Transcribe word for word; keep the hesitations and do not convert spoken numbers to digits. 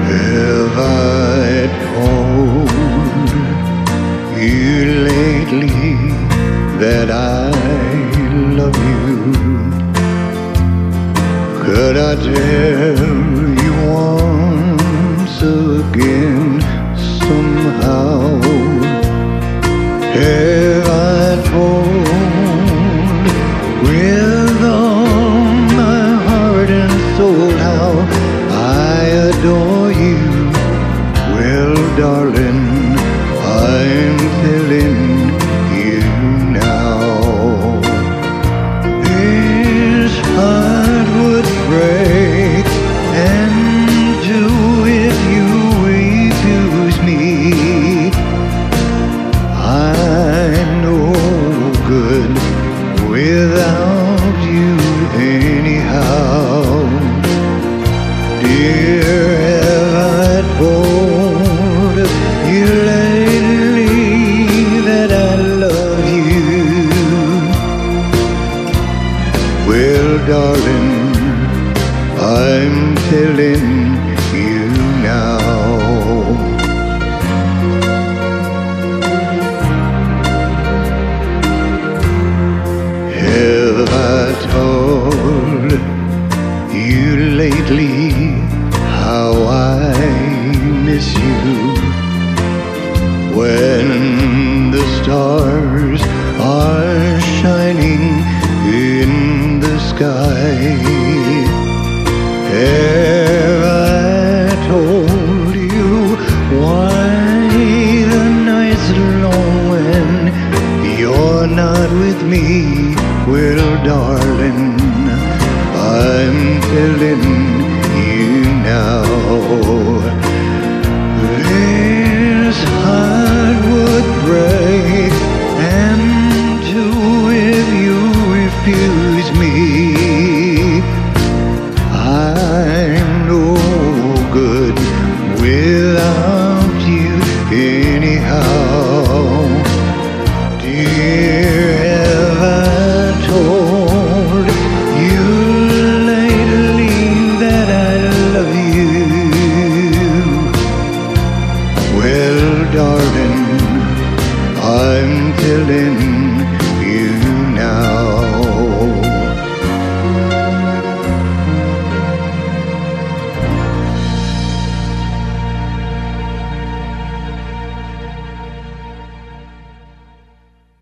Have I told you lately that I love you? Could I tell you once again somehow? Have I told with all my heart and soul how I adore you? Well, darling, I'm telling you now. This heart would break and do if you refuse me. I'm no good without you anyhow. Dear, have I told you lately that I love you? Well, darling, I'm telling